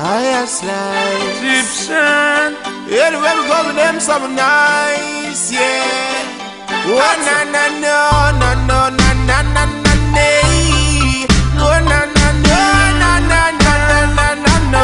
I slice Egyptian. Anywhere we go with them, something nice, yeah. Oh, na na no, na no, na na na na nay. No, na na no, na na na na na no.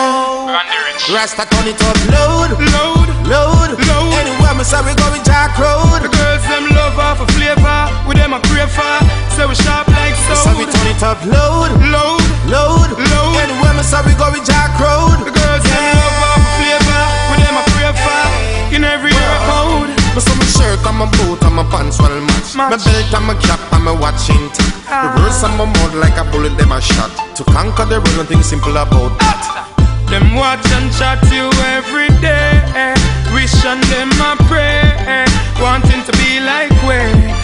Rasta turn it up, load, Load, load, load. Anywhere me say we go with Jack Road. The girls them love off a flavor. With them a crave for. So we sharp like So soda. we turn it up, load, Load, load, load. Anywhere me say we go with Jack Road. The girls them love off a flavor. With them a crave for. In every era code. Me saw my shirt and my boot and my pants well match. My belt and my cap and my watch intact. The words on my mouth like a bullet them a shot. To conquer the world, nothing simple about that. Them watch and chat you every day. Wish on them a pray. Wanting to be like we.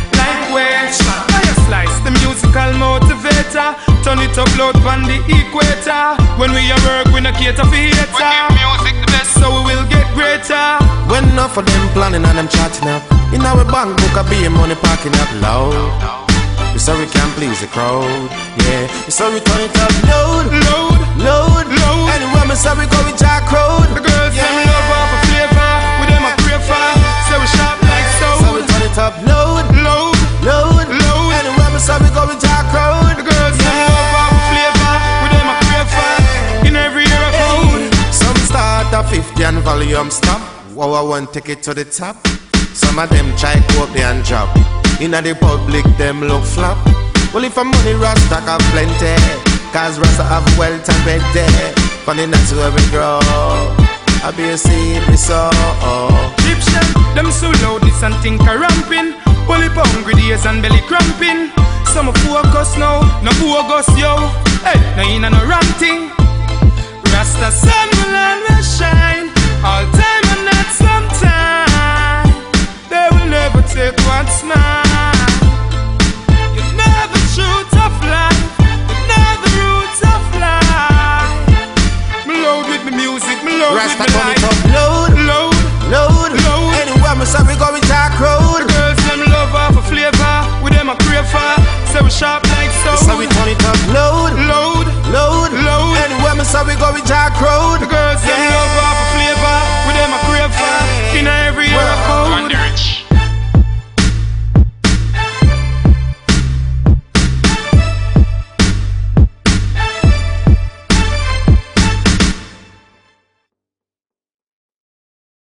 Fire slice, the musical motivator. Turn it up loud on the equator. When we are work, we no cater for hater. We give music the best, so we will get greater. When enough of them planning and them chatting up. In our bank book I be money packing up loud. We so we can please the crowd, yeah. We so we turn it up load, Load, load, load. Anywhere me say we go with Jack Road. The girls them love off a flavor. With them a crave for. So we sharp like So we soda. turn it up load, Load, load, load. Anywhere me say we go with Jack Road. The girls them love off a flavor. With them a crave for. In every era code. Some start at 50 and volume stop. Wow, I want take it to the top. Some of them try go up there and drop. Inna the public, them look flop. Well, if I'm money, Rasta got plenty. Cause Rasta have wealth and bed there. Funny that's where we grow. I be a seed, me so. Egyptian, them so loud, this and think a ramping. Only hungry days and belly cramping. Some a focus now, no focus yo. Hey, no in no ranting. Rasta sun will always shine. All time and not sometime. They will never take what's mine. You know the truth of life. You know the roots of life. Me load with me music, me load Rasta with me turn life. it up load, Load, load, load. Anywhere me say we go with Jack Road. the girls them love off a flavor. With them a crave for. So we sharp like soda. So we turn it up load, Load, load, load. Anywhere me say we go with Jack Road. The